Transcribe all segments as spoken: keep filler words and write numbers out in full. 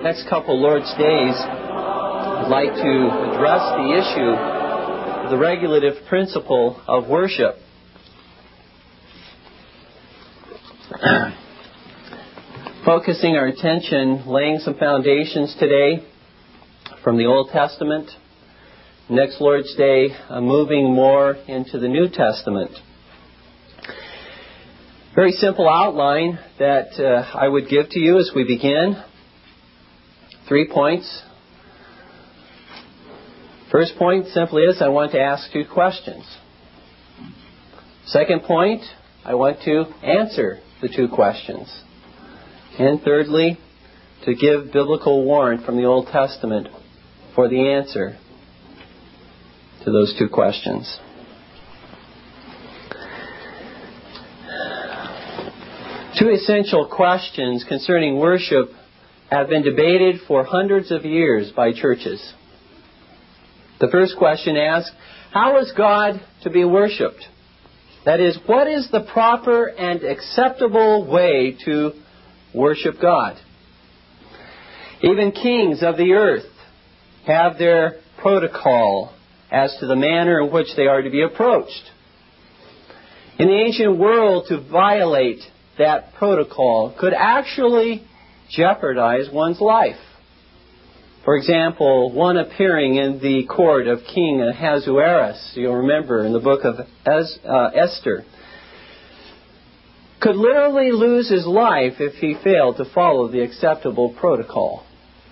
next couple Lord's Days, I'd like to address the issue of the regulative principle of worship. Focusing our attention, laying some foundations today from the Old Testament. Next Lord's Day, uh, moving more into the New Testament. Very simple outline that uh, I would give to you as we begin. Three points. First point simply is I want to ask two questions. Second point, I want to answer the two questions. And thirdly, to give biblical warrant from the Old Testament for the answer to those two questions. Two essential questions concerning worship have been debated for hundreds of years by churches. The first question asks, how is God to be worshipped? That is, what is the proper and acceptable way to worship God? Even kings of the earth have their protocol as to the manner in which they are to be approached. In the ancient world, to violate that protocol could actually jeopardize one's life. For example, one appearing in the court of King Ahasuerus, you'll remember in the book of Es- uh, Esther, could literally lose his life if he failed to follow the acceptable protocol.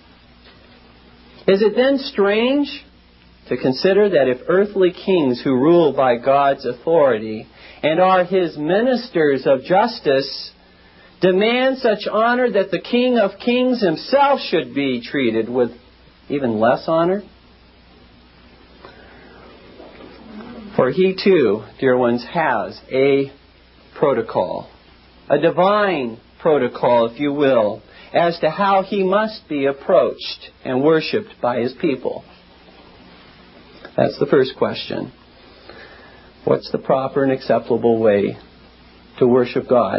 Is it then strange to consider that if earthly kings who rule by God's authority and are His ministers of justice demand such honor that the King of Kings himself should be treated with even less honor? For He too, dear ones, has a protocol, a divine protocol, if you will, as to how He must be approached and worshipped by His people. That's the first question. What's the proper and acceptable way to worship God?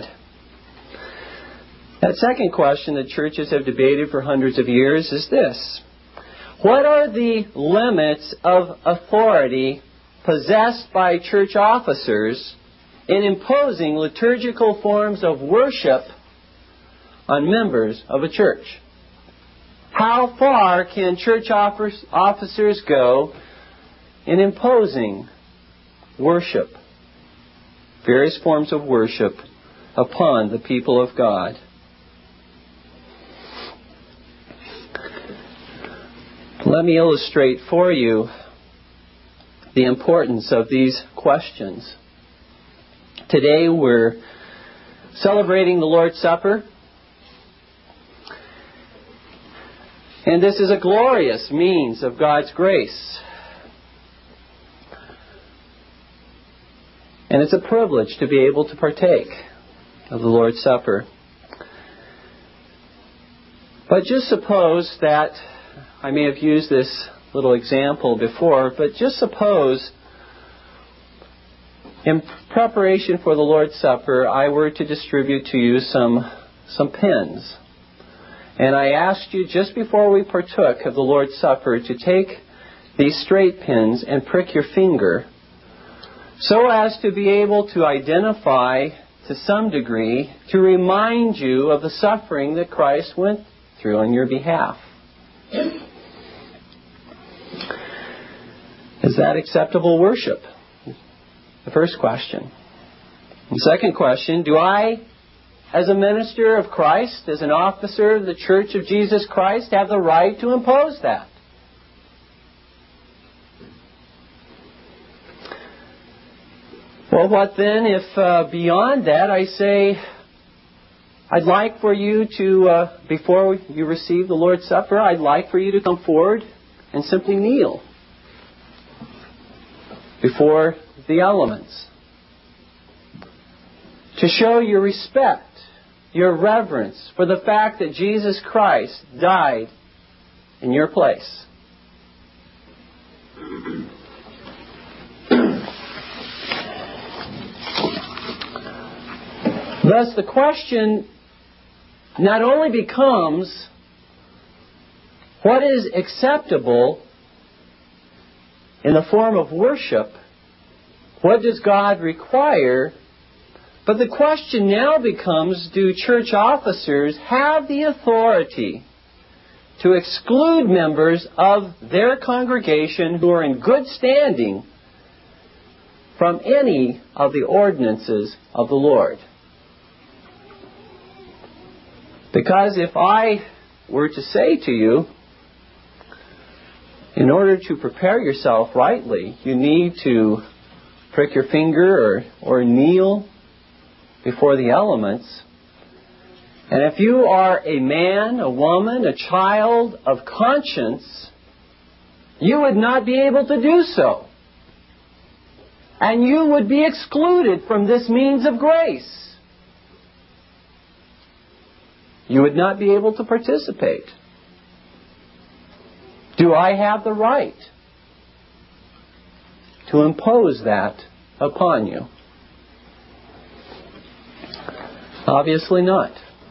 That second question that churches have debated for hundreds of years is this. What are the limits of authority possessed by church officers in imposing liturgical forms of worship on members of a church? How far can church officers go in imposing worship, various forms of worship, upon the people of God? Let me illustrate for you the importance of these questions. Today we're celebrating the Lord's Supper. And this is a glorious means of God's grace. And it's a privilege to be able to partake of the Lord's Supper. But just suppose that, I may have used this little example before, but just suppose in preparation for the Lord's Supper, I were to distribute to you some, some pins. And I asked you just before we partook of the Lord's Supper to take these straight pins and prick your finger so as to be able to identify to some degree, to remind you of the suffering that Christ went through on your behalf. Is that acceptable worship? The first question. The second question, do I, as a minister of Christ, as an officer of the Church of Jesus Christ, have the right to impose that? Well, what then if uh, beyond that I say, I'd like for you to, uh, before you receive the Lord's Supper, I'd like for you to come forward and simply kneel before the elements to show your respect, your reverence for the fact that Jesus Christ died in your place. Thus, the question not only becomes, what is acceptable in the form of worship? What does God require? But the question now becomes, do church officers have the authority to exclude members of their congregation who are in good standing from any of the ordinances of the Lord? Because if I were to say to you, in order to prepare yourself rightly, you need to prick your finger or, or kneel before the elements. And if you are a man, a woman, a child of conscience, you would not be able to do so. And you would be excluded from this means of grace. You would not be able to participate. Do I have the right to impose that upon you? Obviously not.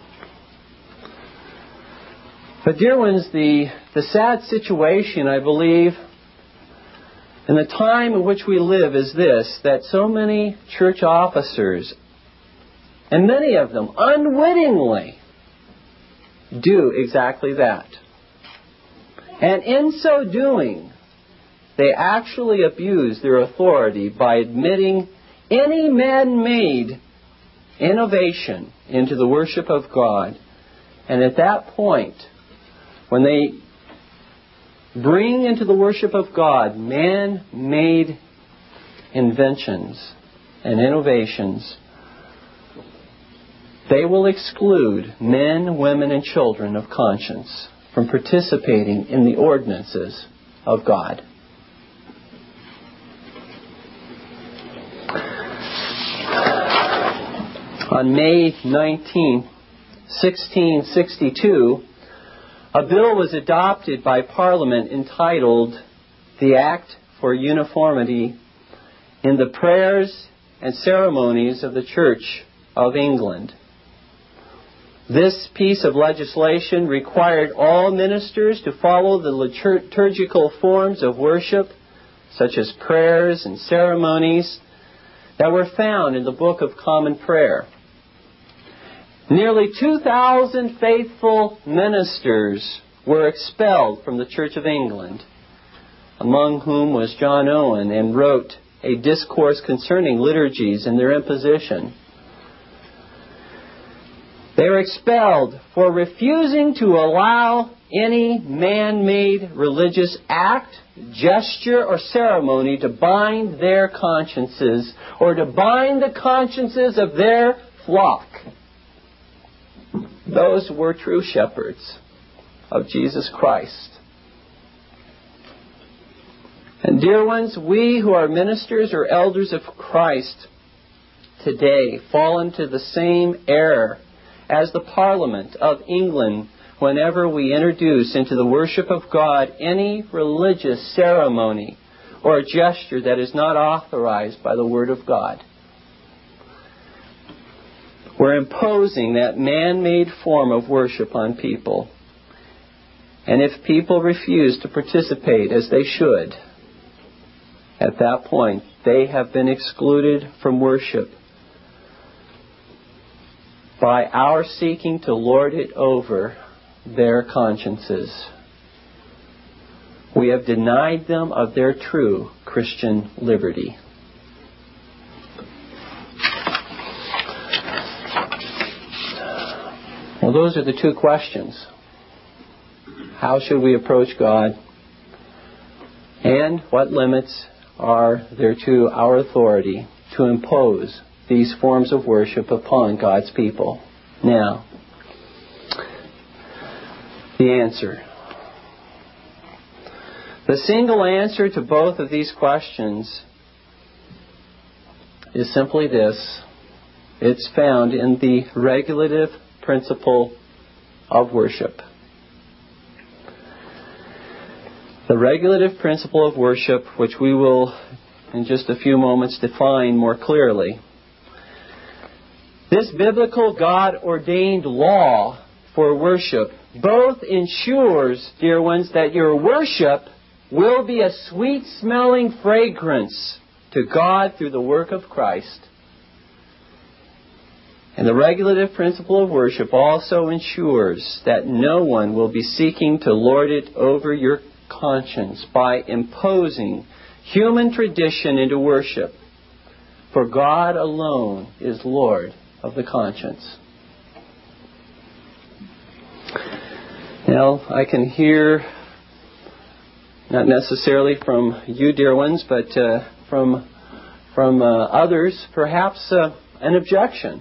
But dear ones, the, the sad situation, I believe, in the time in which we live is this, that so many church officers, and many of them unwittingly, do exactly that. And in so doing, they actually abuse their authority by admitting any man-made innovation into the worship of God. And at that point, when they bring into the worship of God man-made inventions and innovations, they will exclude men, women, and children of conscience from participating in the ordinances of God. On May nineteenth, sixteen sixty-two, a bill was adopted by Parliament entitled the Act for Uniformity in the Prayers and Ceremonies of the Church of England. This piece of legislation required all ministers to follow the liturgical forms of worship, such as prayers and ceremonies, that were found in the Book of Common Prayer. Nearly two thousand faithful ministers were expelled from the Church of England, among whom was John Owen, and wrote a discourse concerning liturgies and their imposition. They were expelled for refusing to allow any man-made religious act, gesture, or ceremony to bind their consciences or to bind the consciences of their flock. Those were true shepherds of Jesus Christ. And dear ones, we who are ministers or elders of Christ today fall into the same error as the Parliament of England whenever we introduce into the worship of God any religious ceremony or a gesture that is not authorized by the Word of God. We're imposing that man-made form of worship on people. And if people refuse to participate as they should, at that point, they have been excluded from worship by our seeking to lord it over their consciences. We have denied them of their true Christian liberty. Well, those are the two questions. How should we approach God? And what limits are there to our authority to impose these forms of worship upon God's people? Now, the answer. The single answer to both of these questions is simply this. It's found in the regulative principle of worship. The regulative principle of worship, which we will in just a few moments define more clearly. This biblical God-ordained law for worship both ensures, dear ones, that your worship will be a sweet-smelling fragrance to God through the work of Christ. And the regulative principle of worship also ensures that no one will be seeking to lord it over your conscience by imposing human tradition into worship. For God alone is Lord of the conscience. Now, I can hear, not necessarily from you, dear ones, but uh, from, from uh, others, perhaps uh, an objection.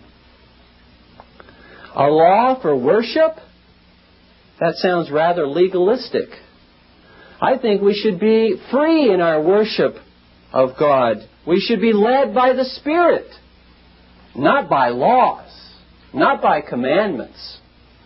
A law for worship? That sounds rather legalistic. I think we should be free in our worship of God. We should be led by the Spirit, not by laws, not by commandments.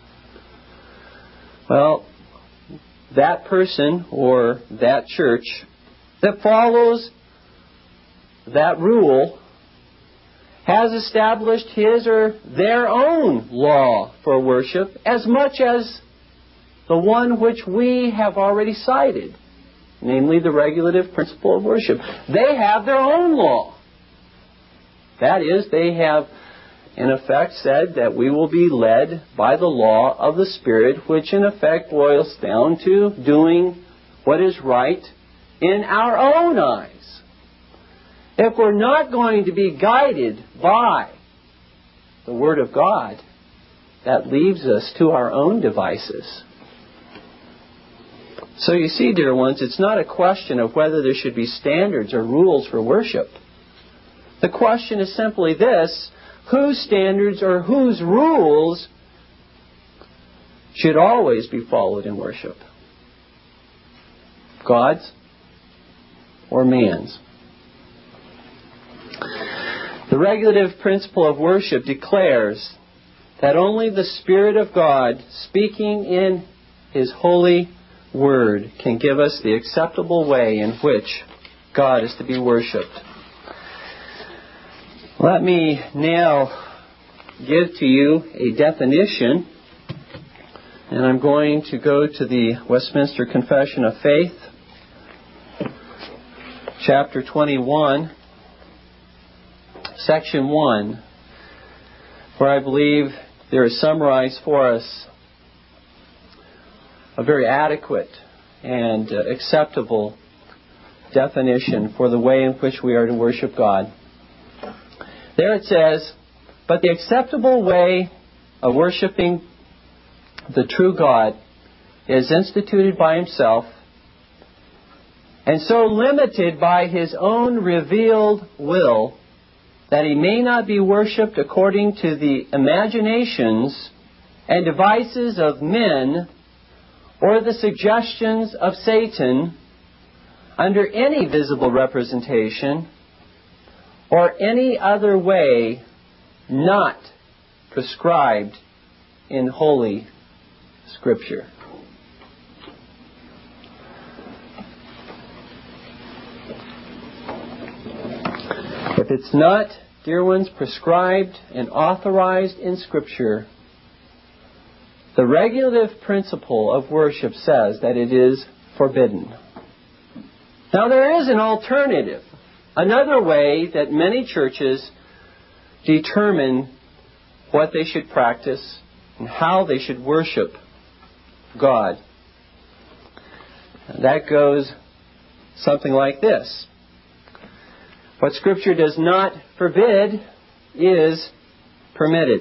Well, that person or that church that follows that rule has established his or their own law for worship as much as the one which we have already cited, namely the regulative principle of worship. They have their own law. That is, they have in effect said that we will be led by the law of the Spirit, which in effect boils down to doing what is right in our own eyes. If we're not going to be guided by the Word of God, that leaves us to our own devices. So you see, dear ones, it's not a question of whether there should be standards or rules for worship. The question is simply this: whose standards or whose rules should always be followed in worship? God's or man's? The regulative principle of worship declares that only the Spirit of God, speaking in His holy Word, can give us the acceptable way in which God is to be worshipped. Let me now give to you a definition, and I'm going to go to the Westminster Confession of Faith, chapter twenty-one, section one, where I believe there is summarized for us a very adequate and uh, acceptable definition for the way in which we are to worship God. There it says, "But the acceptable way of worshiping the true God is instituted by Himself, and so limited by His own revealed will, that He may not be worshipped according to the imaginations and devices of men or the suggestions of Satan under any visible representation or any other way not prescribed in Holy Scripture." If it's not, dear ones, prescribed and authorized in Scripture, the regulative principle of worship says that it is forbidden. Now, there is an alternative, another way that many churches determine what they should practice and how they should worship God. That goes something like this: what Scripture does not forbid is permitted.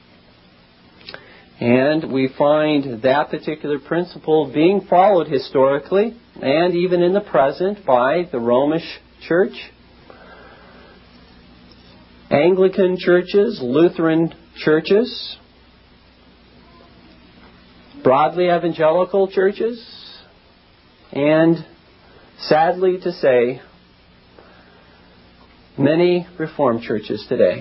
And we find that particular principle being followed historically and even in the present by the Romish Church, Anglican churches, Lutheran churches, broadly evangelical churches, and, sadly to say, many Reformed churches today.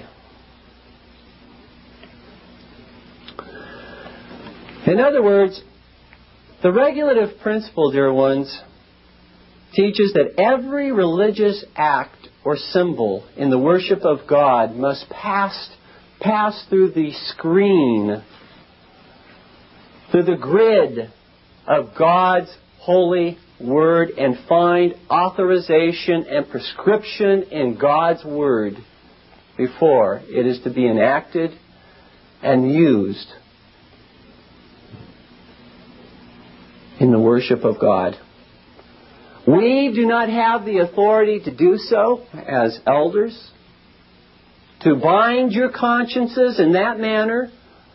In other words, the regulative principle, dear ones, teaches that every religious act or symbol in the worship of God must pass, pass through the screen through the grid of God's holy Word and find authorization and prescription in God's Word before it is to be enacted and used in the worship of God. We do not have the authority to do so as elders, to bind your consciences in that manner,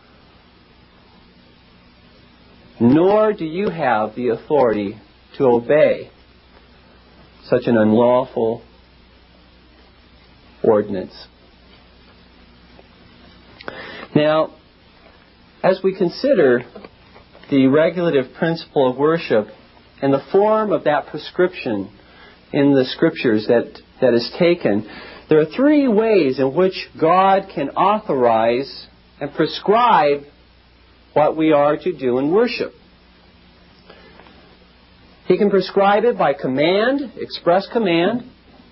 nor do you have the authority to obey such an unlawful ordinance. Now, as we consider the regulative principle of worship and the form of that prescription in the Scriptures that, that is taken, there are three ways in which God can authorize and prescribe what we are to do in worship. He can prescribe it by command, express command,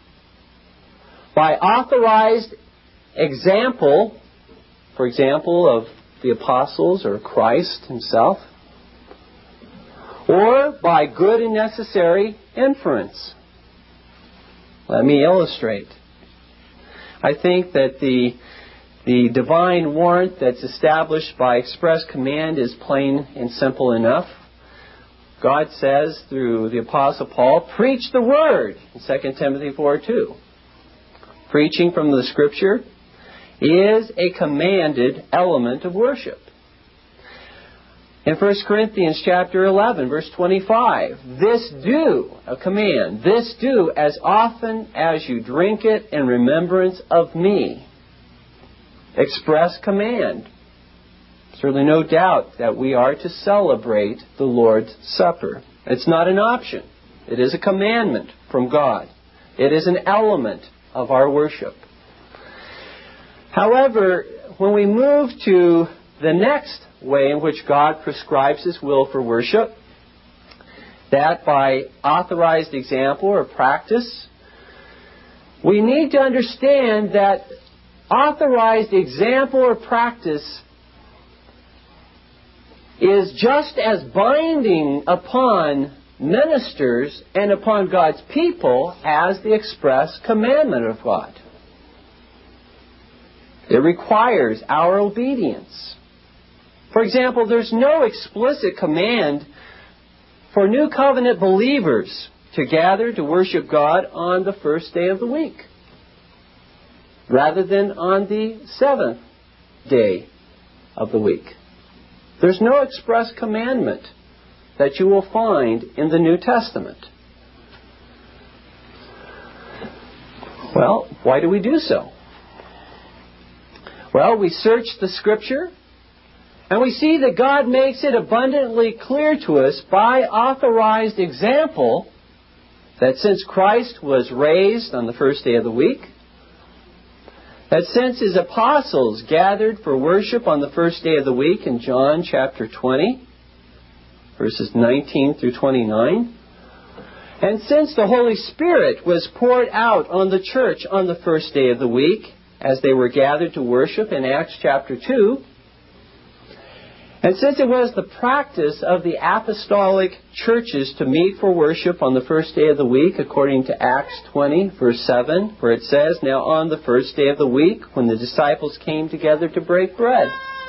by authorized example, for example, of the apostles or Christ himself, or by good and necessary inference. Let me illustrate. I think that the, the divine warrant that's established by express command is plain and simple enough. God says through the Apostle Paul, preach the Word in Second Timothy four two. Preaching from the Scripture is a commanded element of worship. In First Corinthians chapter eleven, verse twenty-five, this do, a command, this do as often as you drink it in remembrance of me. Express command. Certainly no doubt that we are to celebrate the Lord's Supper. It's not an option. It is a commandment from God. It is an element of our worship. However, when we move to the next way in which God prescribes His will for worship, that by authorized example or practice, we need to understand that authorized example or practice is just as binding upon ministers and upon God's people as the express commandment of God. It requires our obedience. For example, there's no explicit command for New Covenant believers to gather to worship God on the first day of the week, rather than on the seventh day of the week. There's no express commandment that you will find in the New Testament. Well, why do we do so? Well, we search the Scripture, and we see that God makes it abundantly clear to us by authorized example that since Christ was raised on the first day of the week, that since His apostles gathered for worship on the first day of the week in John chapter twenty, verses nineteen through twenty-nine, and since the Holy Spirit was poured out on the church on the first day of the week as they were gathered to worship in Acts chapter two, and since it was the practice of the apostolic churches to meet for worship on the first day of the week, according to Acts twenty, verse seven, where it says, now on the first day of the week, when the disciples came together to break bread,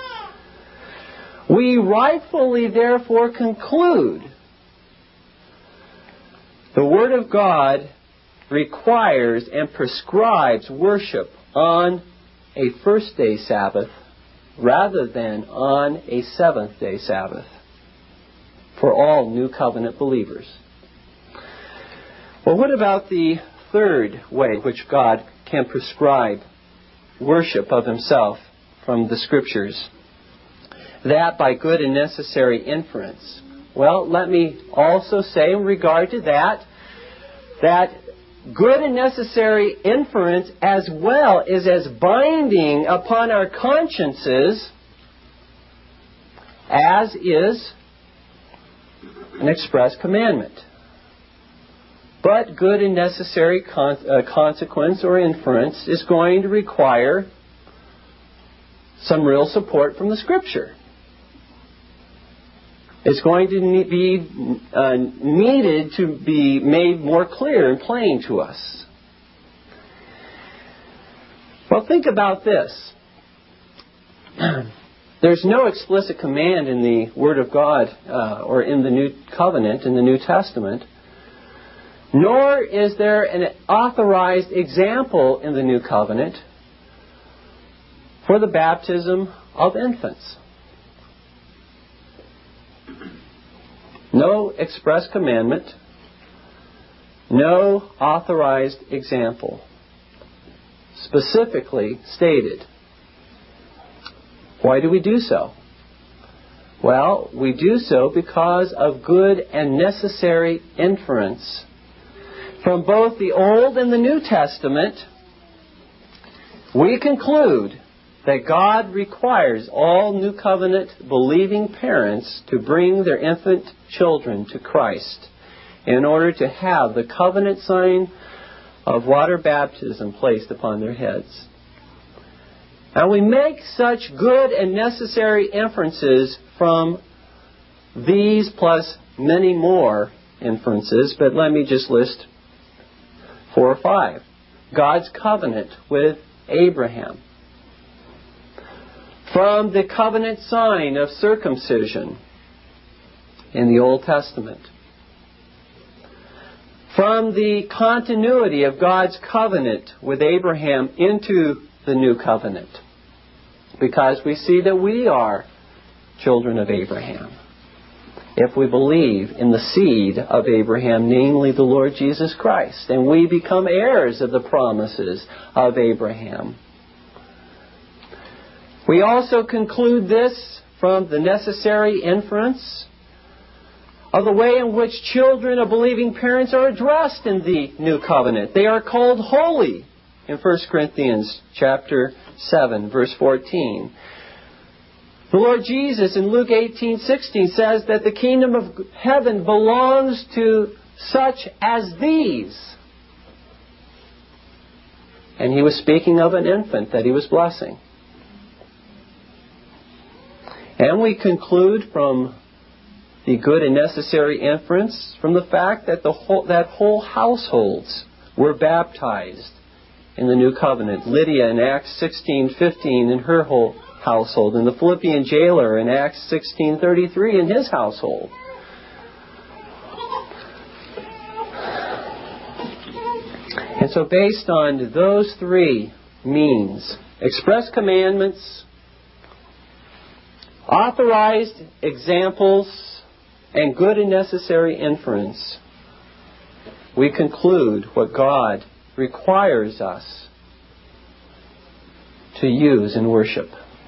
we rightfully therefore conclude the Word of God requires and prescribes worship on a first day Sabbath rather than on a seventh day Sabbath for all New Covenant believers. Well, what about the third way in which God can prescribe worship of Himself from the Scriptures? That by good and necessary inference. Well, let me also say in regard to that, that good and necessary inference as well is as binding upon our consciences as is an express commandment. But good and necessary con- uh, consequence or inference is going to require some real support from the Scripture. is going to be uh, needed to be made more clear and plain to us. Well, think about this. There's no explicit command in the Word of God uh, or in the New Covenant, in the New Testament, nor is there an authorized example in the New Covenant for the baptism of infants. No express commandment, no authorized example specifically stated. Why do we do so? Well, we do so because of good and necessary inference from both the Old and the New Testament. We conclude that God requires all New Covenant believing parents to bring their infant children to Christ in order to have the covenant sign of water baptism placed upon their heads. And we make such good and necessary inferences from these plus many more inferences, but let me just list four or five. God's covenant with Abraham. From the covenant sign of circumcision in the Old Testament. From the continuity of God's covenant with Abraham into the New Covenant. Because we see that we are children of Abraham. If we believe in the seed of Abraham, namely the Lord Jesus Christ, and we become heirs of the promises of Abraham. We also conclude this from the necessary inference of the way in which children of believing parents are addressed in the New Covenant. They are called holy in First Corinthians chapter seven, verse fourteen. The Lord Jesus in Luke eighteen sixteen says that the kingdom of heaven belongs to such as these. And he was speaking of an infant that he was blessing. And we conclude from the good and necessary inference from the fact that the whole, that whole households were baptized in the New Covenant. Lydia in Acts sixteen fifteen in her whole household, and the Philippian jailer in Acts sixteen thirty-three in his household. And so based on those three means, express commandments, authorized examples, and good and necessary inference, we conclude what God requires us to use in worship.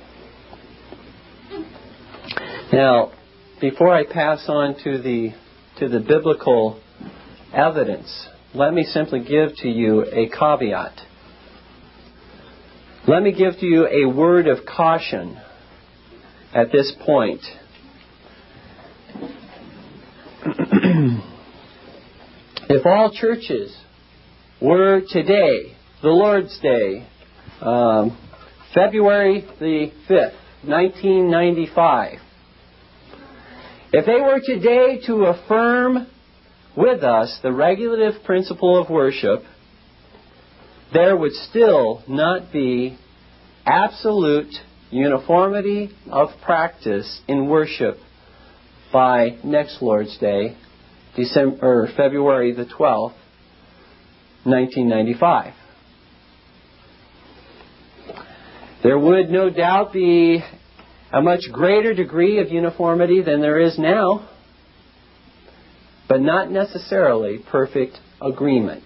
Now, before I pass on to the to the biblical evidence, let me simply give to you a caveat. Let me give to you a word of caution at this point. If all churches were today, the Lord's Day, um, February the fifth, nineteen ninety-five, if they were today to affirm with us the regulative principle of worship, there would still not be absolute uniformity of practice in worship by next Lord's Day, December or February the twelfth, nineteen ninety-five. There would no doubt be a much greater degree of uniformity than there is now, but not necessarily perfect agreement.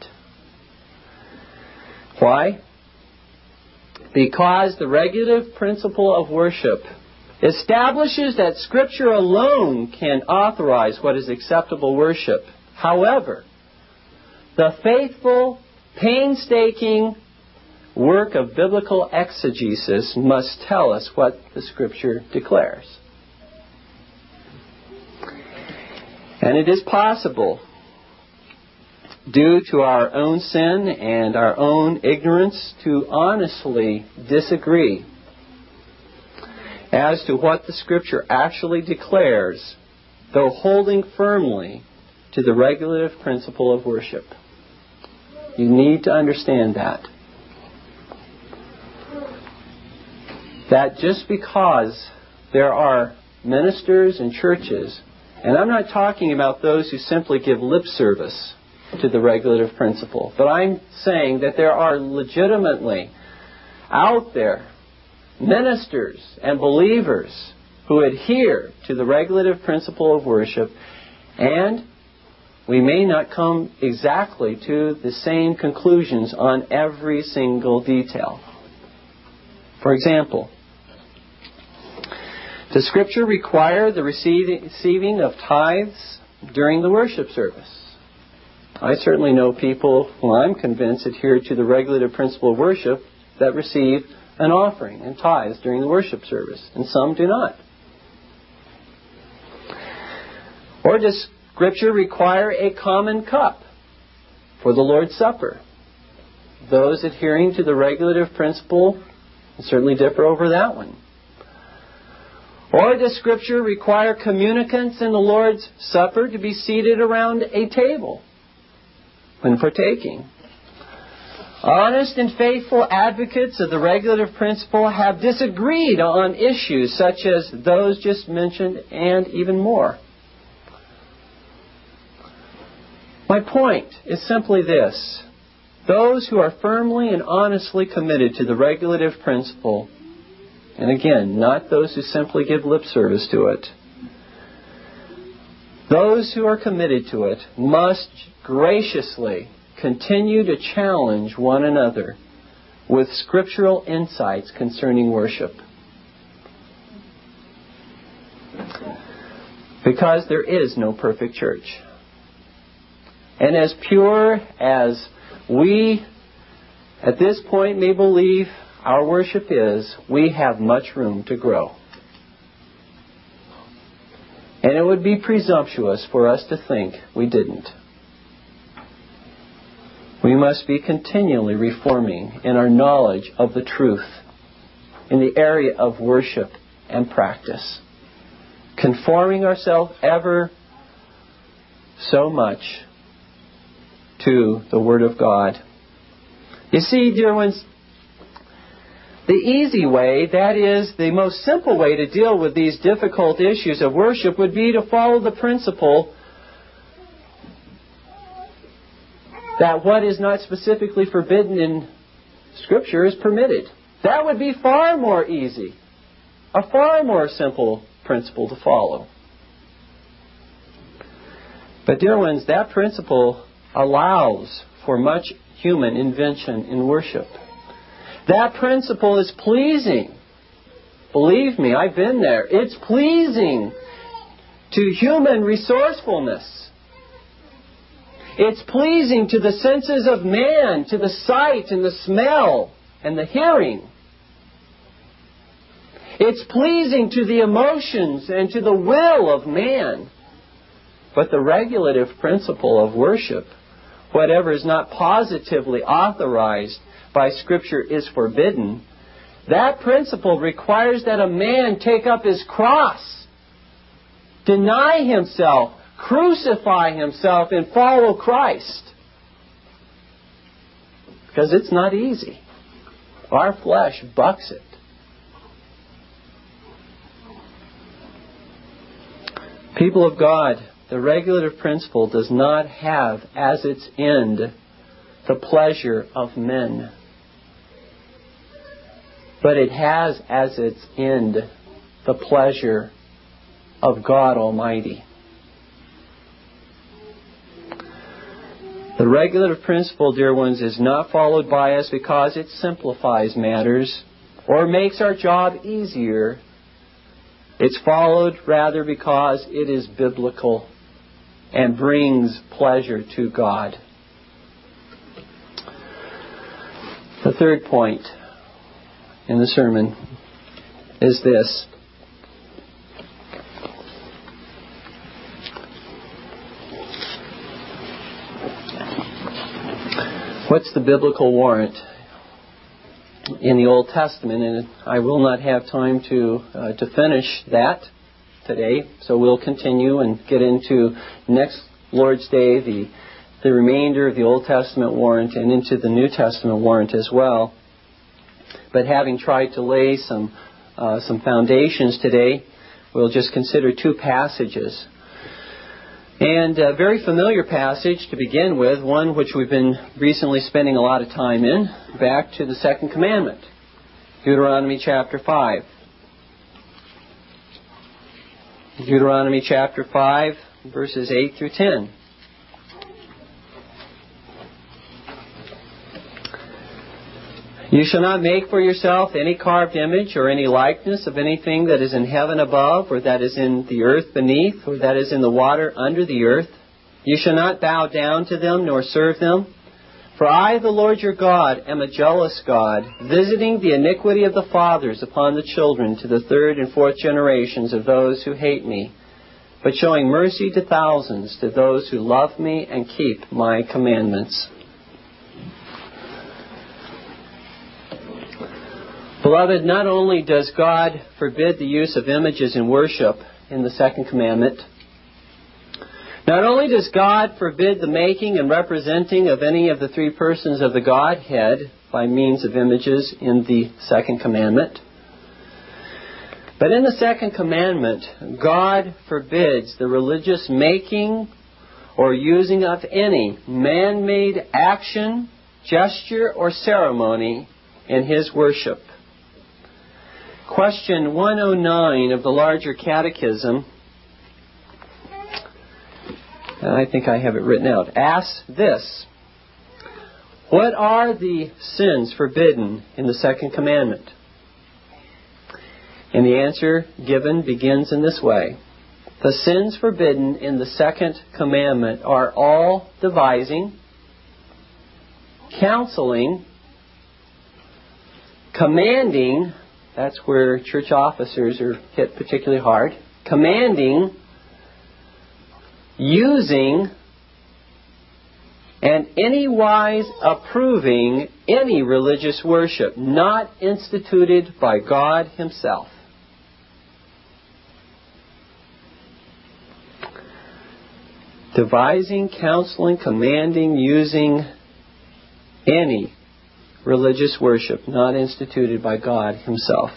Why? Because the regulative principle of worship establishes that Scripture alone can authorize what is acceptable worship. However, the faithful, painstaking work of biblical exegesis must tell us what the Scripture declares. And it is possible, due to our own sin and our own ignorance, to honestly disagree as to what the Scripture actually declares though holding firmly to the regulative principle of worship. You need to understand that. That just because there are ministers and churches, and I'm not talking about those who simply give lip service to the regulative principle, but I'm saying that there are legitimately out there ministers and believers who adhere to the regulative principle of worship, and we may not come exactly to the same conclusions on every single detail. For example, does Scripture require the receiving of tithes during the worship service? I certainly know people who I'm convinced adhere to the regulative principle of worship that receive an offering and tithes during the worship service, and some do not. Or does Scripture require a common cup for the Lord's Supper? Those adhering to the regulative principle certainly differ over that one. Or does Scripture require communicants in the Lord's Supper to be seated around a table when partaking? Honest and faithful advocates of the regulative principle have disagreed on issues such as those just mentioned and even more. My point is simply this. Those who are firmly and honestly committed to the regulative principle, and again, not those who simply give lip service to it, those who are committed to it must graciously continue to challenge one another with scriptural insights concerning worship. Because there is no perfect church. And as pure as we at this point may believe our worship is, we have much room to grow. And it would be presumptuous for us to think we didn't. We must be continually reforming in our knowledge of the truth in the area of worship and practice, conforming ourselves ever so much to the Word of God. You see, dear ones, the easy way, that is, the most simple way to deal with these difficult issues of worship would be to follow the principle that what is not specifically forbidden in Scripture is permitted. That would be far more easy, a far more simple principle to follow. But dear ones, that principle allows for much human invention in worship. That principle is pleasing. Believe me, I've been there. It's pleasing to human resourcefulness. It's pleasing to the senses of man, to the sight and the smell and the hearing. It's pleasing to the emotions and to the will of man. But the regulative principle of worship, whatever is not positively authorized by Scripture is forbidden. That principle requires that a man take up his cross, deny himself, crucify himself, and follow Christ. Because it's not easy. Our flesh bucks it. People of God, the regulative principle does not have as its end the pleasure of men, but it has as its end the pleasure of God Almighty. The regulative principle, dear ones, is not followed by us because it simplifies matters or makes our job easier. It's followed rather because it is biblical and brings pleasure to God. The third point in the sermon is this. What's the biblical warrant in the Old Testament? And I will not have time to uh, to finish that today, so we'll continue and get into next Lord's Day, the, the remainder of the Old Testament warrant and into the New Testament warrant as well. But having tried to lay some, uh, some foundations today, we'll just consider two passages. And a very familiar passage to begin with, one which we've been recently spending a lot of time in, back to the Second Commandment, Deuteronomy chapter five. Deuteronomy chapter five, verses eight through ten. You shall not make for yourself any carved image or any likeness of anything that is in heaven above, or that is in the earth beneath, or that is in the water under the earth. You shall not bow down to them nor serve them. For I, the Lord your God, am a jealous God, visiting the iniquity of the fathers upon the children to the third and fourth generations of those who hate me, but showing mercy to thousands to those who love me and keep my commandments. Beloved, not only does God forbid the use of images in worship in the Second Commandment, not only does God forbid the making and representing of any of the three persons of the Godhead by means of images in the Second Commandment, but in the Second Commandment, God forbids the religious making or using of any man-made action, gesture, or ceremony in His worship. Question one oh nine of the larger catechism, and I think I have it written out, asks this: what are the sins forbidden in the Second Commandment? And the answer given begins in this way. The sins forbidden in the Second Commandment are all devising, counseling, commanding, that's where church officers are hit particularly hard, commanding, using, and anywise approving any religious worship not instituted by God Himself. Devising, counseling, commanding, using any religious worship not instituted by God Himself.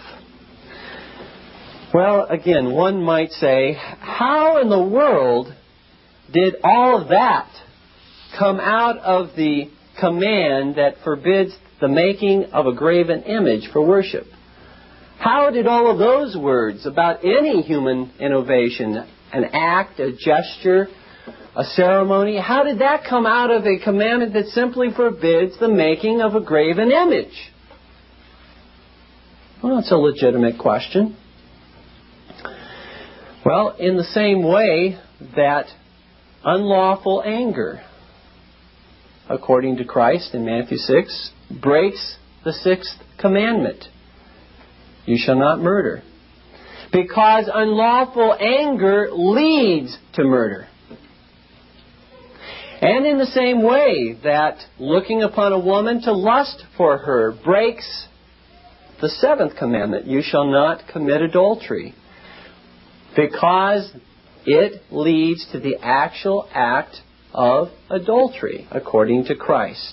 Well, again, one might say, how in the world did all of that come out of the command that forbids the making of a graven image for worship? How did all of those words about any human innovation, an act, a gesture, a ceremony, how did that come out of a commandment that simply forbids the making of a graven image? Well, that's a legitimate question. Well, in the same way that unlawful anger, according to Christ in Matthew six, breaks the sixth commandment. You shall not murder. Because unlawful anger leads to murder. And in the same way that looking upon a woman to lust for her breaks the seventh commandment, you shall not commit adultery, because it leads to the actual act of adultery, according to Christ.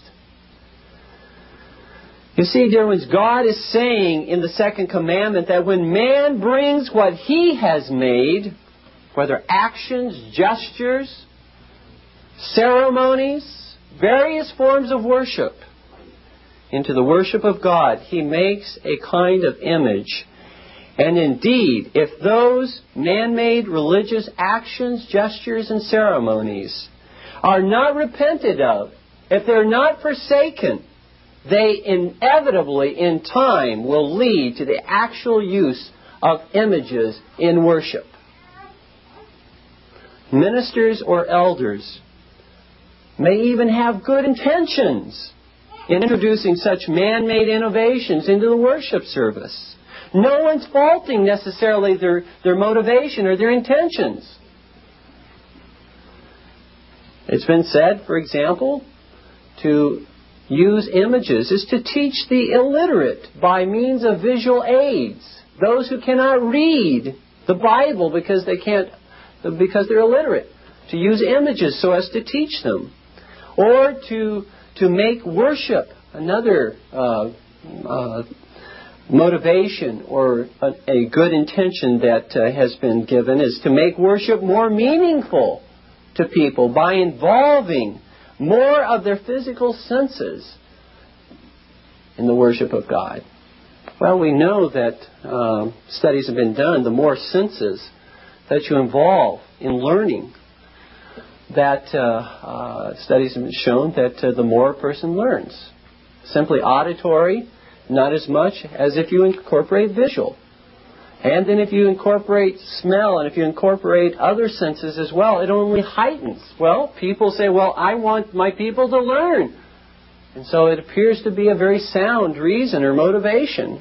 You see, dear ones, God is saying in the second commandment that when man brings what he has made, whether actions, gestures, ceremonies, various forms of worship, into the worship of God, he makes a kind of image. And indeed, if those man-made religious actions, gestures, and ceremonies are not repented of, if they're not forsaken, they inevitably, in time, will lead to the actual use of images in worship. Ministers or elders may even have good intentions in introducing such man-made innovations into the worship service. No one's faulting necessarily their, their motivation or their intentions. It's been said, for example, to use images is to teach the illiterate by means of visual aids, those who cannot read the Bible because they can't, because they're illiterate, to use images so as to teach them, or to to make worship another uh, uh, motivation or a, a good intention that uh, has been given is to make worship more meaningful to people by involving more of their physical senses in the worship of God. Well, we know that uh, studies have been done. The more senses that you involve in learning, that uh, uh, studies have shown that uh, the more a person learns. Simply auditory, not as much as if you incorporate visual. And then if you incorporate smell and if you incorporate other senses as well, it only heightens. Well, people say, well, I want my people to learn. And so it appears to be a very sound reason or motivation.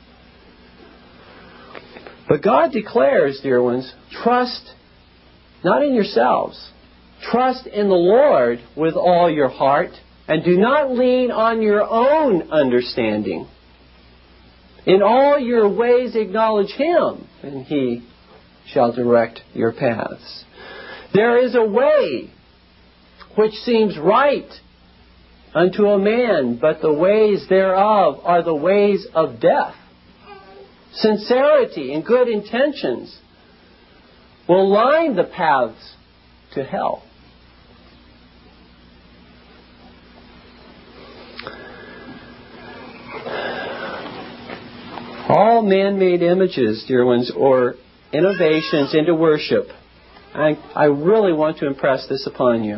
But God declares, dear ones, trust not in yourselves. Trust in the Lord with all your heart, and do not lean on your own understanding. In all your ways acknowledge Him, and He shall direct your paths. There is a way which seems right unto a man, but the ways thereof are the ways of death. Sincerity and good intentions will line the paths to hell. All man-made images, dear ones, or innovations into worship, I, I really want to impress this upon you.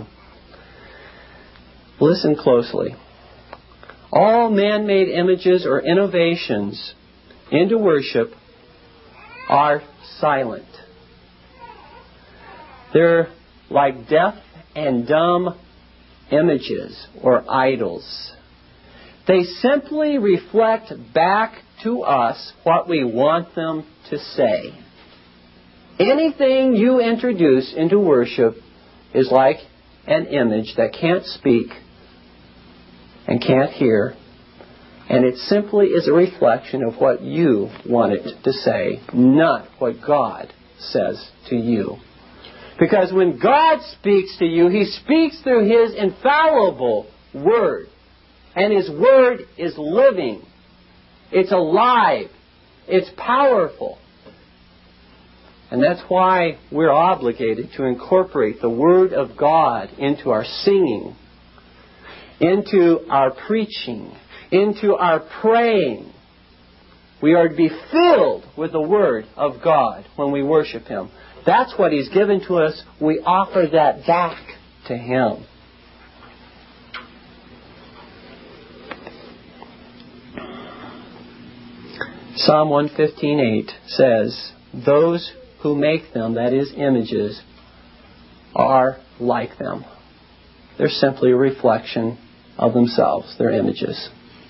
Listen closely. All man-made images or innovations into worship are silent. They're like deaf and dumb images or idols. They simply reflect back to us what we want them to say. Anything you introduce into worship is like an image that can't speak and can't hear, and it simply is a reflection of what you want it to say, not what God says to you. Because when God speaks to you, He speaks through His infallible Word. And His Word is living. It's alive. It's powerful. And that's why we're obligated to incorporate the Word of God into our singing, into our preaching, into our praying. We are to be filled with the Word of God when we worship Him. That's what He's given to us. We offer that back to Him. Psalm one fifteen eight says, those who make them, that is, images, are like them. They're simply a reflection of themselves, their images.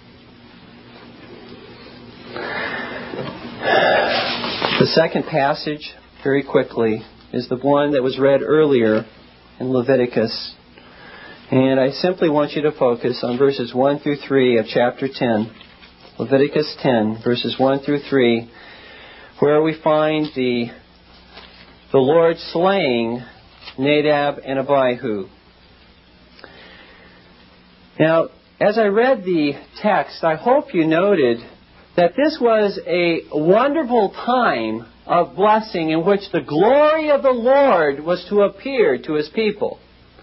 The second passage, very quickly, is the one that was read earlier in Leviticus. And I simply want you to focus on verses one through three of chapter ten. Leviticus ten, verses one through three, where we find the, the Lord slaying Nadab and Abihu. Now, as I read the text, I hope you noted that this was a wonderful time of blessing in which the glory of the Lord was to appear to His people.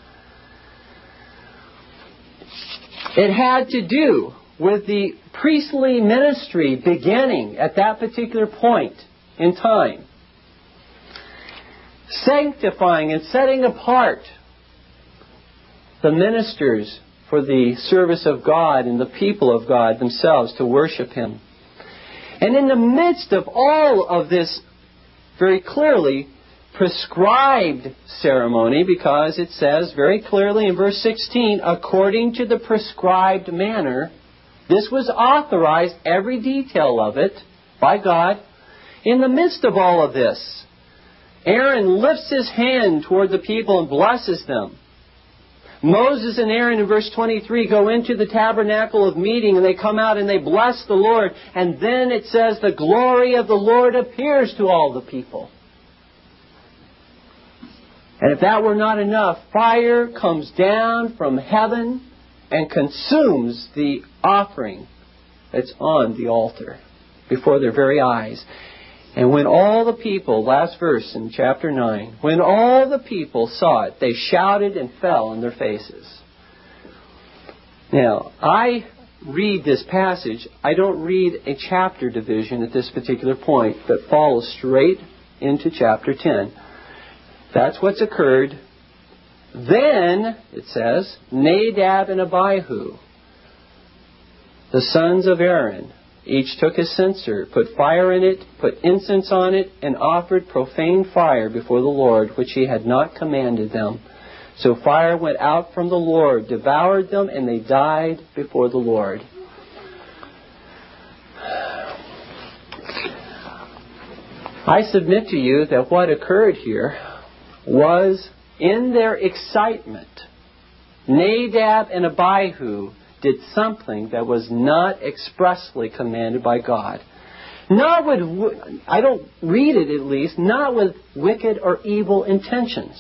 It had to do with the priestly ministry beginning at that particular point in time, sanctifying and setting apart the ministers for the service of God and the people of God themselves to worship Him. And in the midst of all of this very clearly prescribed ceremony, because it says very clearly in verse sixteen, according to the prescribed manner, this was authorized, every detail of it, by God. In the midst of all of this, Aaron lifts his hand toward the people and blesses them. Moses and Aaron in verse twenty-three go into the tabernacle of meeting and they come out and they bless the Lord. And then it says the glory of the Lord appears to all the people. And if that were not enough, fire comes down from heaven and consumes the offering that's on the altar before their very eyes. And when all the people, last verse in chapter nine, when all the people saw it, they shouted and fell on their faces. Now, I read this passage, I don't read a chapter division at this particular point, but follows straight into chapter ten. That's what's occurred. Then, it says, Nadab and Abihu, the sons of Aaron, each took his censer, put fire in it, put incense on it, and offered profane fire before the Lord, which he had not commanded them. So fire went out from the Lord, devoured them, and they died before the Lord. I submit to you that what occurred here was, in their excitement, Nadab and Abihu did something that was not expressly commanded by God. Not with, I don't read it at least, not with wicked or evil intentions.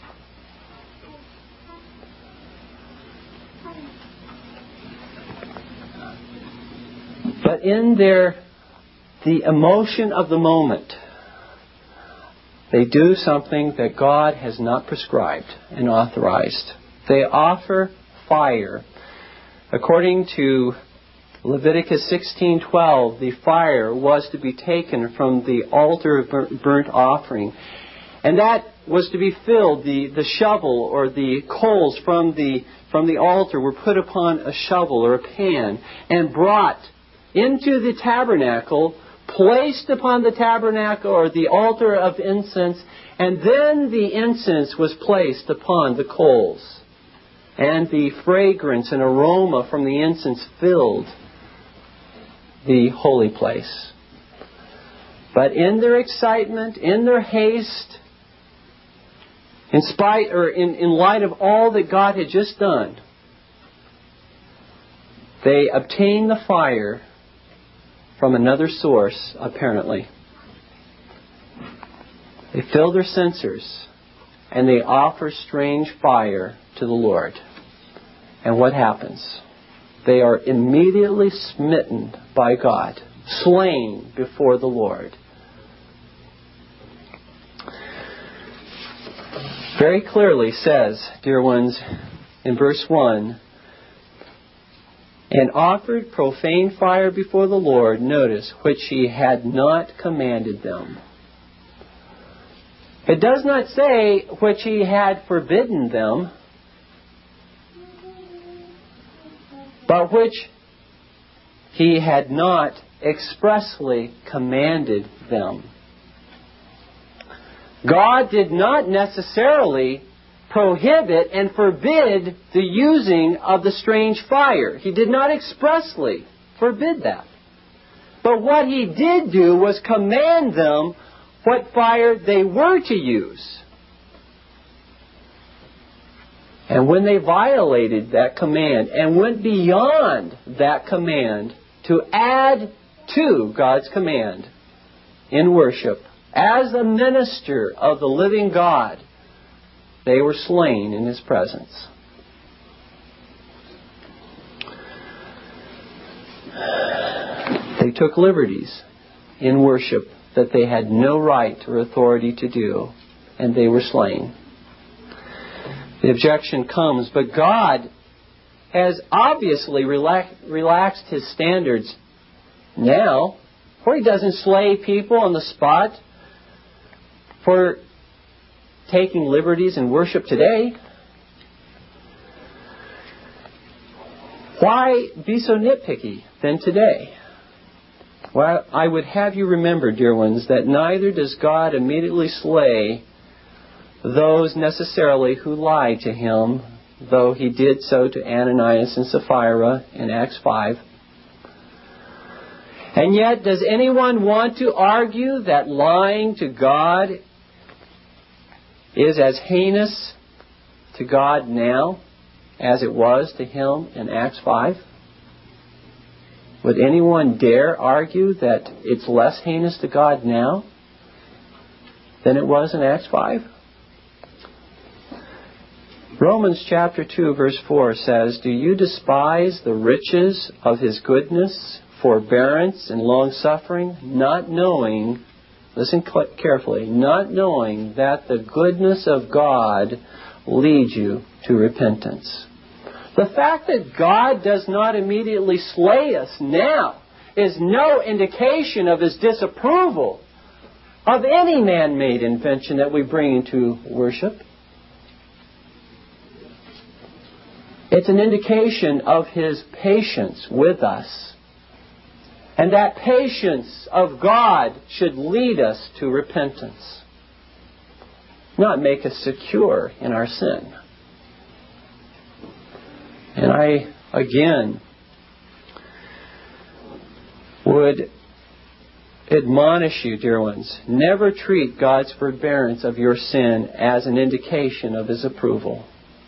But in their, the emotion of the moment, they do something that God has not prescribed and authorized. They offer fire. According to Leviticus sixteen twelve, the fire was to be taken from the altar of burnt offering. And that was to be filled. The, the shovel or the coals from the, from the altar were put upon a shovel or a pan and brought into the tabernacle, placed upon the tabernacle or the altar of incense, and then the incense was placed upon the coals. And the fragrance and aroma from the incense filled the holy place. But in their excitement, in their haste, in spite or in, in light of all that God had just done, they obtained the fire from another source, apparently. They fill their censers and they offer strange fire to the Lord. And what happens? They are immediately smitten by God, slain before the Lord. Very clearly says, dear ones, in verse one, and offered profane fire before the Lord, notice, which he had not commanded them. It does not say which he had forbidden them, but which he had not expressly commanded them. God did not necessarily prohibit and forbid the using of the strange fire. He did not expressly forbid that. But what he did do was command them what fire they were to use. And when they violated that command and went beyond that command to add to God's command in worship, as a minister of the living God, they were slain in His presence. They took liberties in worship that they had no right or authority to do, and they were slain. The objection comes, but God has obviously relax, relaxed His standards now, where He doesn't slay people on the spot for taking liberties in worship today. Why be so nitpicky then today? Well, I would have you remember, dear ones, that neither does God immediately slay those necessarily who lie to Him, though He did so to Ananias and Sapphira in Acts five. And yet, does anyone want to argue that lying to God is as heinous to God now as it was to Him in Acts five? Would anyone dare argue that it's less heinous to God now than it was in Acts five? Romans chapter two, verse four says, "Do you despise the riches of His goodness, forbearance, and long-suffering, not knowing," listen carefully, "not knowing that the goodness of God leads you to repentance?" The fact that God does not immediately slay us now is no indication of His disapproval of any man-made invention that we bring into worship. It's an indication of His patience with us. And that patience of God should lead us to repentance, not make us secure in our sin. And I, again, would admonish you, dear ones, never treat God's forbearance of your sin as an indication of His approval.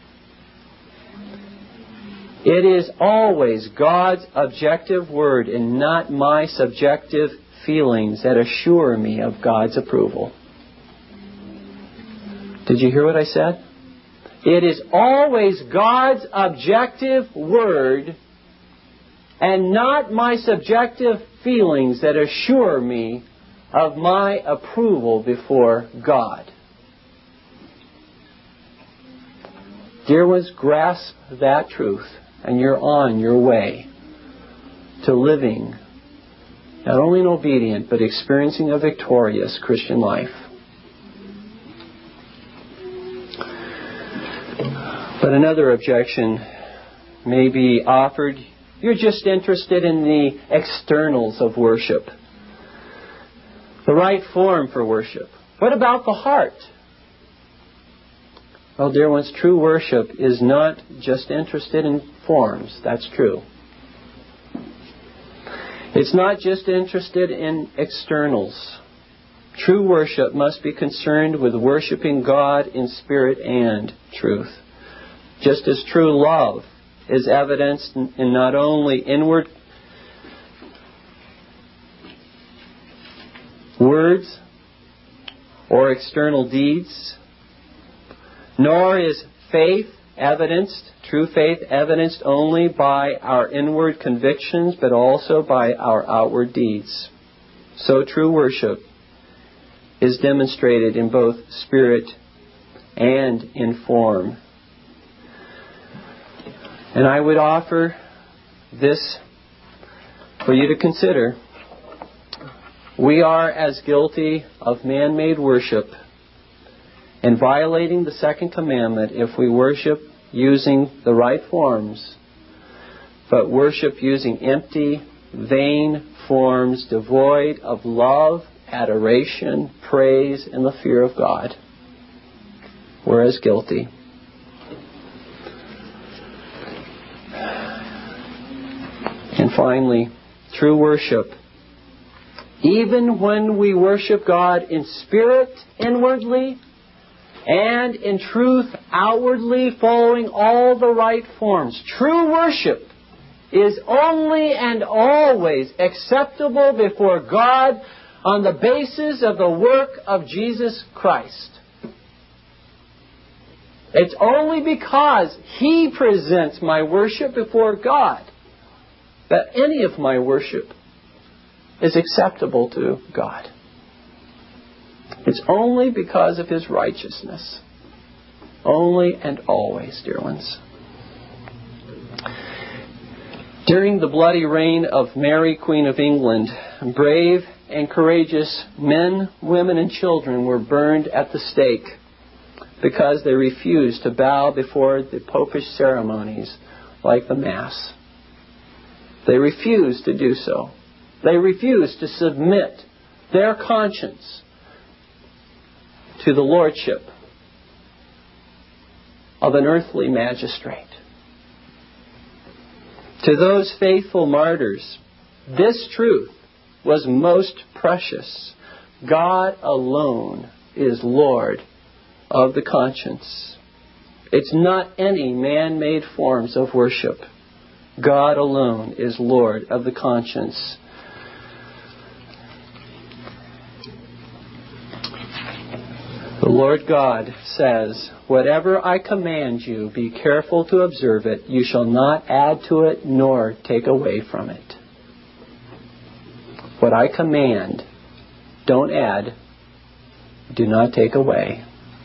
It is always God's objective word and not my subjective feelings that assure me of God's approval. Did you hear what I said? It is always God's objective word and not my subjective feelings that assure me of my approval before God. Dear ones, grasp that truth, and you're on your way to living not only an obedient, but experiencing a victorious Christian life. But another objection may be offered. You're just interested in the externals of worship, the right form for worship. What about the heart? Well, dear ones, true worship is not just interested in forms. That's true. It's not just interested in externals. True worship must be concerned with worshiping God in spirit and truth. Just as true love is evidenced in not only inward words or external deeds, nor is faith evidenced, true faith evidenced only by our inward convictions, but also by our outward deeds. So true worship is demonstrated in both spirit and in form. And I would offer this for you to consider. We are as guilty of man-made worship and violating the second commandment if we worship using the right forms, but worship using empty, vain forms devoid of love, adoration, praise, and the fear of God. We're as guilty. And finally, true worship. Even when we worship God in spirit inwardly and in truth outwardly, following all the right forms, true worship is only and always acceptable before God on the basis of the work of Jesus Christ. It's only because He presents my worship before God that any of my worship is acceptable to God. It's only because of His righteousness. Only and always, dear ones. During the bloody reign of Mary, Queen of England, brave and courageous men, women, and children were burned at the stake because they refused to bow before the popish ceremonies like the Mass. They refused to do so. They refused to submit their conscience to the lordship of an earthly magistrate. To those faithful martyrs, this truth was most precious. God alone is Lord of the conscience. It's not any man-made forms of worship. God alone is Lord of the conscience. The Lord God says, "Whatever I command you, be careful to observe it. You shall not add to it nor take away from it." What I command, don't add, do not take away.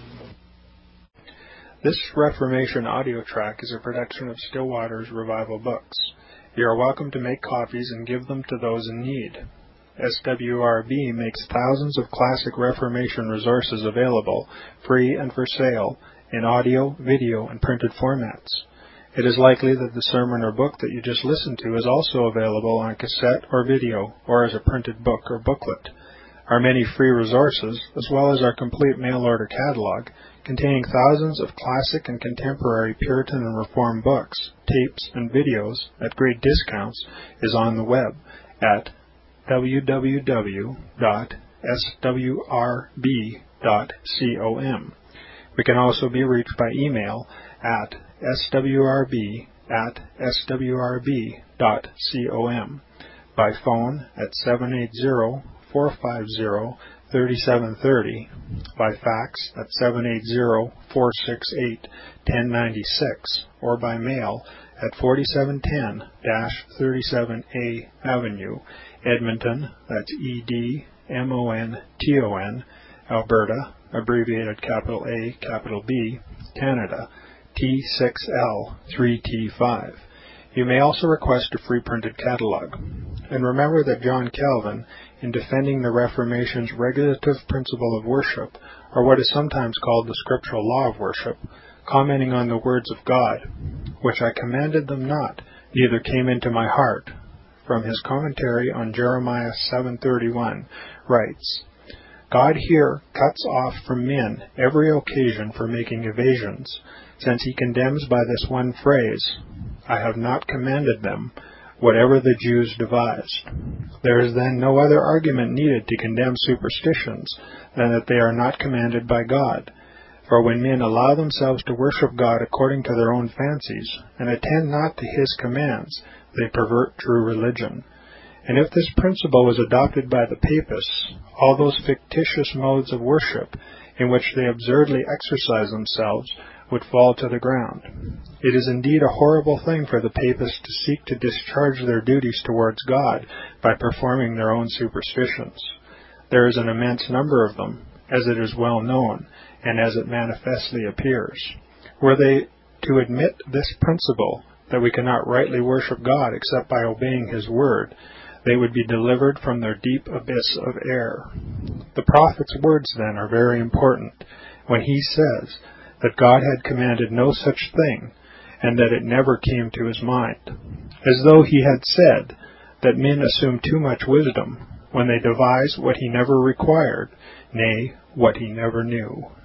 This Reformation audio track is a production of Still Waters Revival Books. You are welcome to make copies and give them to those in need. S W R B makes thousands of classic Reformation resources available, free and for sale, in audio, video, and printed formats. It is likely that the sermon or book that you just listened to is also available on cassette or video, or as a printed book or booklet. Our many free resources, as well as our complete mail-order catalog, containing thousands of classic and contemporary Puritan and Reformed books, tapes, and videos at great discounts, is on the web at w w w dot s w r b dot com. We can also be reached by email at s w r b at s w r b dot com, by phone at seven eight zero, four five zero, three seven three zero, by fax at seven eight zero, four six eight, one zero nine six, or by mail at forty-seven ten thirty-seven A Avenue, Edmonton, that's E D M O N T O N, Alberta, abbreviated capital A, capital B, Canada, T six L three T five. You may also request a free printed catalog. And remember that John Calvin, in defending the Reformation's regulative principle of worship, or what is sometimes called the scriptural law of worship, commenting on the words of God, "Which I commanded them not, neither came into my heart," from his commentary on Jeremiah seven thirty-one, writes, "God here cuts off from men every occasion for making evasions, since he condemns by this one phrase, 'I have not commanded them,' whatever the Jews devised. There is then no other argument needed to condemn superstitions than that they are not commanded by God. For when men allow themselves to worship God according to their own fancies, and attend not to his commands, they pervert true religion. And if this principle was adopted by the Papists, all those fictitious modes of worship in which they absurdly exercise themselves would fall to the ground. It is indeed a horrible thing for the Papists to seek to discharge their duties towards God by performing their own superstitions. There is an immense number of them, as it is well known, and as it manifestly appears. Were they to admit this principle, that we cannot rightly worship God except by obeying his word, they would be delivered from their deep abyss of error. The prophet's words, then, are very important, when he says that God had commanded no such thing, and that it never came to his mind, as though he had said that men assume too much wisdom when they devise what he never required, nay, what he never knew.